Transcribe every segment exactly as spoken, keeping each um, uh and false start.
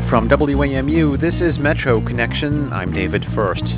From W A M U, this is Metro Connection. I'm David First.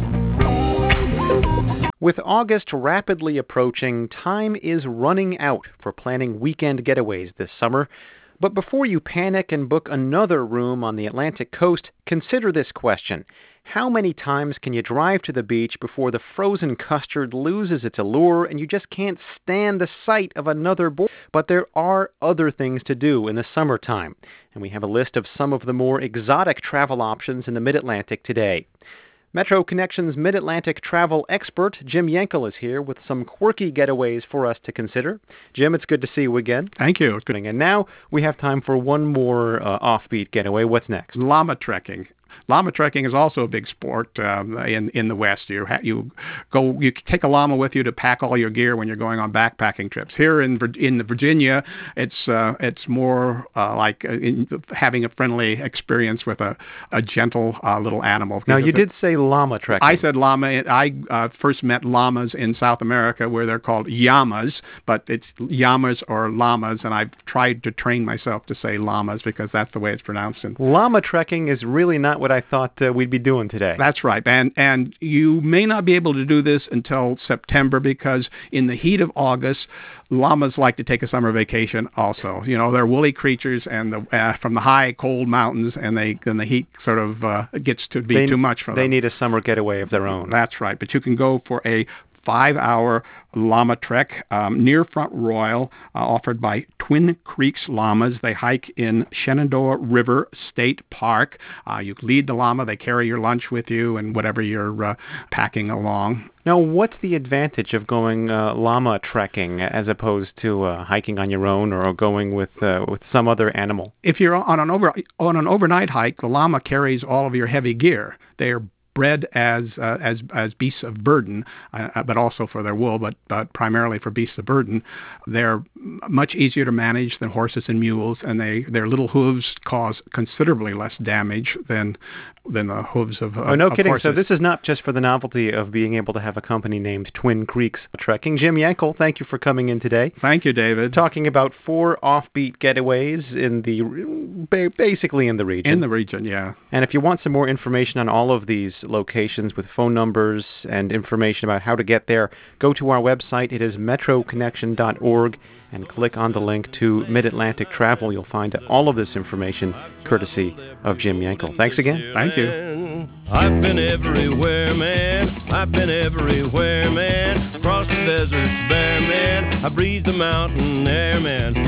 With August rapidly approaching, time is running out for planning weekend getaways this summer. But before you panic and book another room on the Atlantic coast, consider this question. How many times can you drive to the beach before the frozen custard loses its allure and you just can't stand the sight of another board? But there are other things to do in the summertime, and we have a list of some of the more exotic travel options in the Mid-Atlantic today. Metro Connection's Mid-Atlantic travel expert, Jim Yankel, is here with some quirky getaways for us to consider. Jim, it's good to see you again. Thank you. It's good. And now we have time for one more uh, offbeat getaway. What's next? Llama trekking. Llama trekking is also a big sport um, in in the West. You ha- you go you take a llama with you to pack all your gear when you're going on backpacking trips. Here in in Virginia, it's uh, it's more uh, like uh, in, having a friendly experience with a a gentle uh, little animal. Now you did say llama trekking. I said llama. I uh, first met llamas in South America, where they're called llamas, but it's llamas or llamas, and I've tried to train myself to say llamas because that's the way it's pronounced. And llama trekking is really not what I thought uh, we'd be doing today. That's right. And and you may not be able to do this until September because in the heat of August, llamas like to take a summer vacation also. You know, they're woolly creatures and the, uh, from the high, cold mountains, and they and the heat sort of uh, gets to be they, too much for they them. They need a summer getaway of their own. That's right. But you can go for a five-hour llama trek um, near Front Royal, uh, offered by Twin Creeks Llamas. They hike in Shenandoah River State Park. Uh, you lead the llama. They carry your lunch with you and whatever you're uh, packing along. Now, what's the advantage of going uh, llama trekking as opposed to uh, hiking on your own or going with uh, with some other animal? If you're on an over on an overnight hike, the llama carries all of your heavy gear. They are bred as uh, as as beasts of burden, uh, but also for their wool, but, but primarily for beasts of burden. They're much easier to manage than horses and mules, and they their little hooves cause considerably less damage than than the hooves of, uh, oh, no of kidding. horses. So this is not just for the novelty of being able to have a company named Twin Creeks Trekking. Jim Yankel, thank you for coming in today. Thank you, David. Talking about four offbeat getaways in the basically in the region. In the region, yeah. And if you want some more information on all of these locations with phone numbers and information about how to get there, go to our website. It is metro connection dot org and click on the link to Mid-Atlantic Travel. You'll find all of this information courtesy of Jim Yankel. Thanks again. Thank you. I've been everywhere, man. I've been everywhere, man. Across the deserts bare, man. I breathe the mountain air, man.